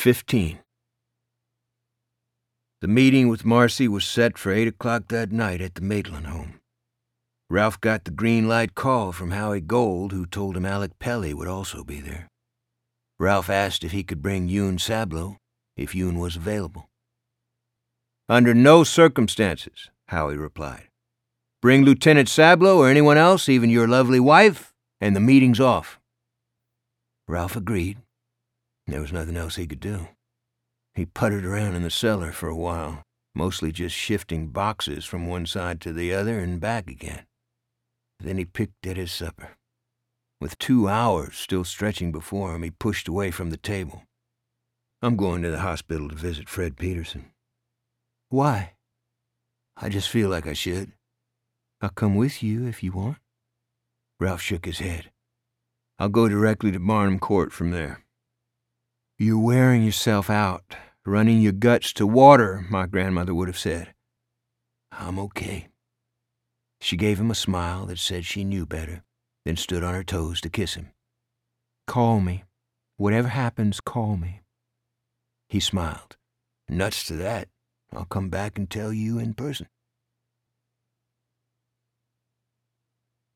15. The meeting with Marcy was set for 8 o'clock that night at the Maitland home. Ralph got the green light call from Howie Gold, who told him Alec Pelly would also be there. Ralph asked if he could bring Yoon Sablow, if Yoon was available. "Under no circumstances," Howie replied. "Bring Lieutenant Sablow or anyone else, even your lovely wife, and the meeting's off." Ralph agreed. There was nothing else he could do. He puttered around in the cellar for a while, mostly just shifting boxes from one side to the other and back again. Then he picked at his supper. With 2 hours still stretching before him, he pushed away from the table. "I'm going to the hospital to visit Fred Peterson." "Why?" "I just feel like I should." "I'll come with you if you want." Ralph shook his head. "I'll go directly to Barnum Court from there." "You're wearing yourself out, running your guts to water," my grandmother would have said. "I'm okay." She gave him a smile that said she knew better, then stood on her toes to kiss him. "Call me. Whatever happens, call me." He smiled. "Nuts to that. I'll come back and tell you in person."